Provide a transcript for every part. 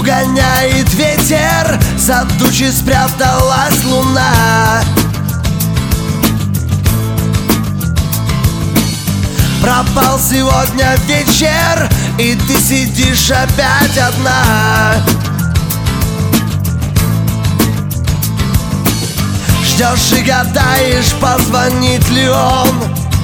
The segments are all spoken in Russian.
угоняет ветер, за тучи спряталась луна. Пропал сегодня вечер, и ты сидишь опять одна. Ждешь и гадаешь, позвонит ли он,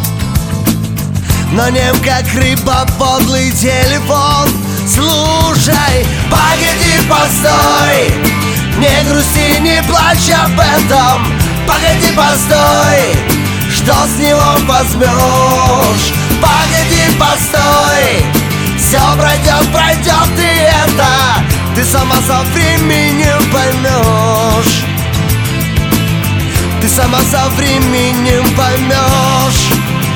но нем как рыба подлый телефон. Слушай, погоди, постой, не грусти, не плачь об этом. Погоди, постой, что с него возьмешь? Погоди, постой, все пройдет, пройдет, и это ты сама со временем поймешь. Ты сама со временем поймешь.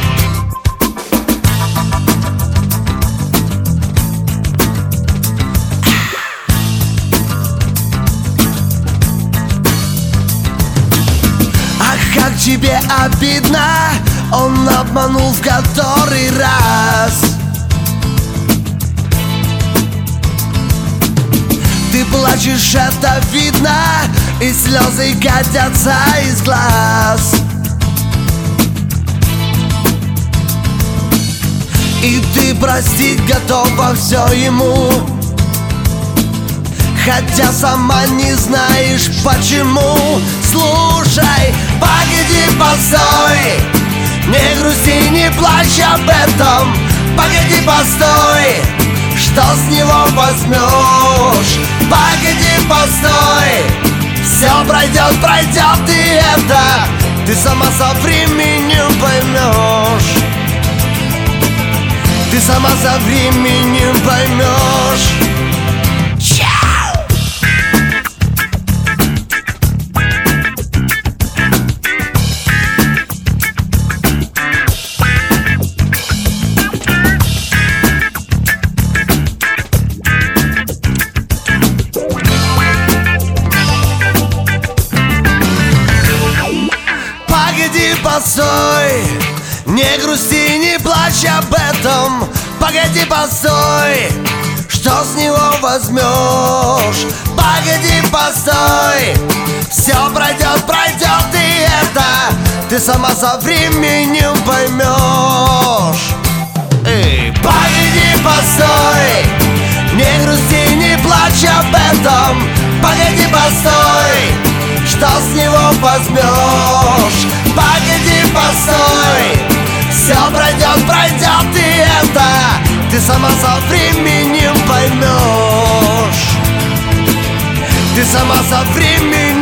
Ах, как тебе обидно, он обманул в который раз. Ты плачешь, это видно, и слезы катятся из глаз. И ты простить готова все ему, хотя сама не знаешь почему. Слушай, погоди, постой, не грусти, не плачь об этом. Погоди, постой, что с него возьмешь? Погоди, постой, все пройдет, пройдет, и это ты сама со временем поймешь. Ты сама со временем поймешь. Погоди, постой, не грусти, не плачь об этом. Погоди, постой, что с него возьмешь? Погоди, постой, все пройдет, пройдет, и это ты сама со временем поймешь. Эй, погоди, постой, не грусти, не плачь об этом. Погоди, постой, что с него возьмешь? Погоди, постой, все пройдет, пройдет, и это ты сама со временем поймешь. Ты сама со временем